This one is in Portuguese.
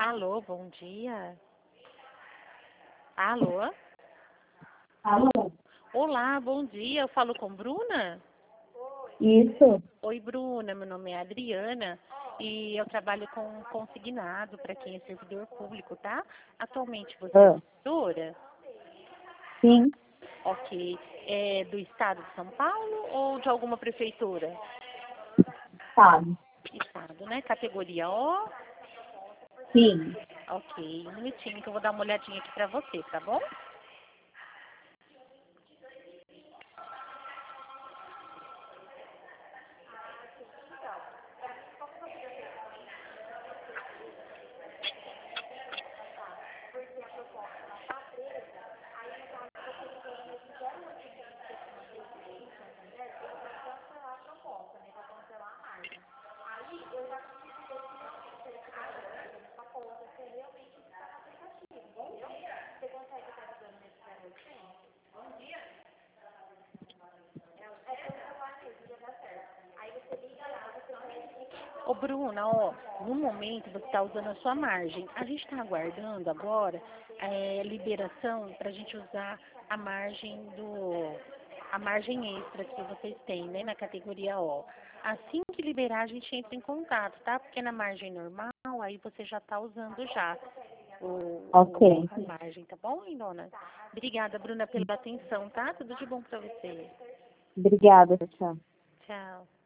Alô, bom dia. Alô? Alô? Olá, bom dia. Eu falo com Bruna? Isso. Oi, Bruna. Meu nome é Adriana e eu trabalho com consignado para quem é servidor público, tá? Atualmente você é servidora? Sim, Ok. É do estado de São Paulo ou de alguma prefeitura? sabe? Estado, né? Categoria O? Sim. Ok. Um minutinho que eu vou dar uma olhadinha aqui para você, tá bom? Ô, Bruna, ó, no momento você está usando a sua margem. A gente está aguardando agora liberação para a gente usar a margem extra que vocês têm, né, na categoria O. Assim que liberar, a gente entra em contato, tá? Porque na margem normal, aí você já está usando já Ok. a margem, tá bom, Dona? Obrigada, Bruna, pela atenção, tá? Tudo de bom para você. Obrigada, tchau. Tchau.